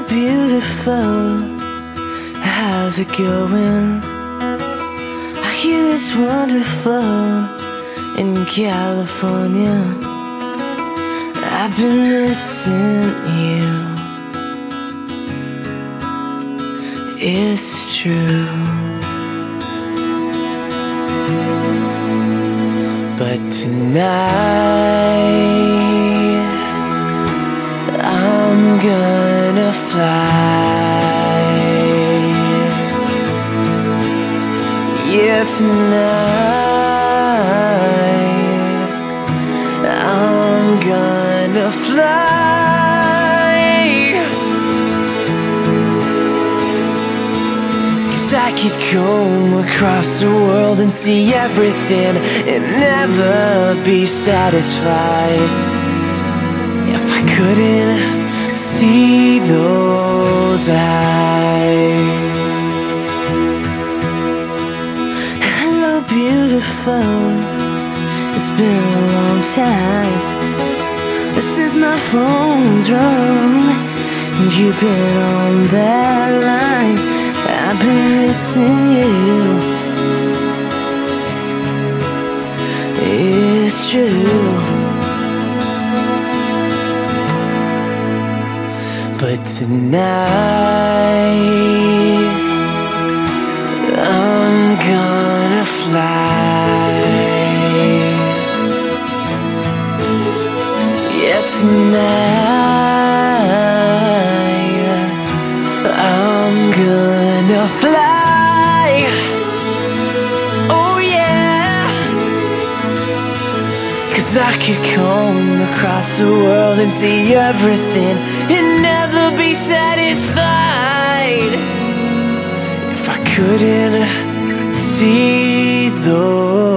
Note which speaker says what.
Speaker 1: beautiful. How's it going? I hear it's wonderful in California. I've been missing you. It's true. But tonight I'm gonna fly. Yeah, tonight I'm gonna fly. 'Cause I could come across the world and see everything and never be satisfied if I couldn't see those eyes. Hello, beautiful. It's been a long time. It says my phone's wrong and you've been on that line. I've been missing you. It's true. But tonight I'm gonna fly. Yeah, tonight I'm gonna fly. Oh yeah. 'Cause I could come across the world and see everything and never be satisfied if I couldn't see those